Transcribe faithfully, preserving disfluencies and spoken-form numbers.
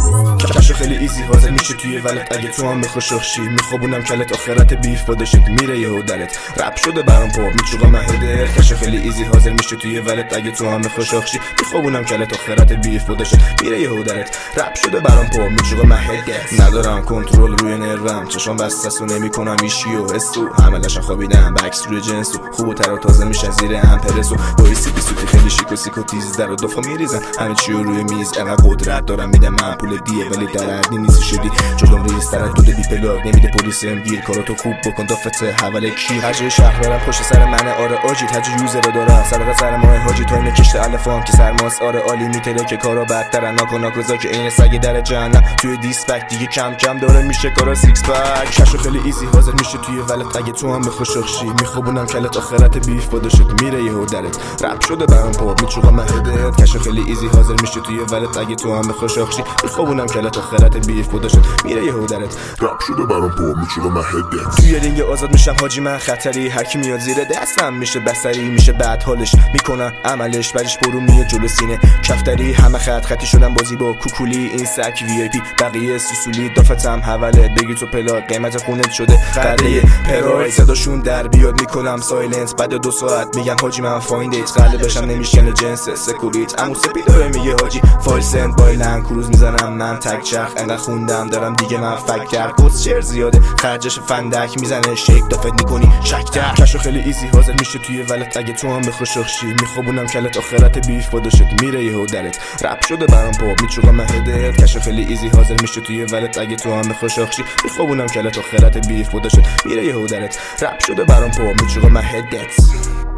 کشو خیلی ایزی حاضر میشه توی ولت اگه تو هم میخوا شخشی میخوابونم کلت آخرت بیف بادشت میره یهو درت رپ شده برام پاپ میچوقا مهده کشو خیلی ایزی حاضر میشه توی ولت اگه تو هم میخوا شخشی میخوابونم کلت آخرت بیف بادشت میره یهو درت رپ شده برام پاپ میچوقا مهده ندارم کنترل روی نروم چشام بسته و نمیکنم ایشی و حسو حملشان خوابیدم بکس روی جنسو خوب و تر و تازه میشن زیر امپرسو با سی بی سوتی خیلی شیک و سیک و تیز در و دفا میریزن همه چی روی میز انقدر قدرت دارم میدم من پول دیه ولی در حد نیستی شدی جلوم ریز تر دود بی پلاک نمیده پلیس هم گیر کاراتو خوب بکن دافته حواله کی هر جای شهر برم پشت سر منه آره آجید هر جای یوزر رو دارم صدقه سر ماه حاجی تایم کشت الفام که سرماس آره عالی میتره که کارا بدترن ناکو ناکوزا که عین سگ در جهنم توی دیسپک دیگه کم کم داره میشه کارا سیکس پک کشو خیلی ایزی حاضر میشه توی ولت اگه تو هم بخوا شخشی میخوابونم کلت آخرت بیف بادشت میره یهو درت رپ شده برام پاپ میچوقا مهدت کشو خیلی ایزی حاضر میشه توی ولت اگه تو هم بخوا شخشی میخوابونم کلت آخرت بیف بادشت میره یهو درت رپ شده برام پاپ میچوقا مهدت توی رینگ آزاد میشم حاجی من خطری هر کی میاد زیر دستم میشه بصری میشه بعد حالش میکنن عملش بعدش برو میاد جلو سینه کفتری همه خط خطی شدن بازی با کوکولی این سک وی ای پی بقیه سوسولی دافتم حواله بگی تو پلاک قیمت خونت شده قره پراید صداشون در بیاد میکنم سایلنس بعد دو ساعت میگن حاجی من فایند ایت قلب بشم نمیشکنه جنس سکوریت امو سپی داره میگه حاجی فایل سند بایلن کروز میزنم من تک چرخ انقدر خوندم دارم دیگه من فکر کس چر زیاده خرجش فندک میزنه شیک دافت میکنی شکتر کشو خیلی ایزی حاضر میشه توی ولت اگه تو هم بخوا شخشی میخوابونم کلت آخرت بیف بادشت میره یهو درت رپ شده برام پاپ میچوقا مهدت کشو خیلی ایزی حاضر میشه توی ولت اگه تو هم بخوا شخشی میخوابونم کلت آخرت بیف بادشت میره یهو درت رپ شده برام پاپ میچوقا مهدت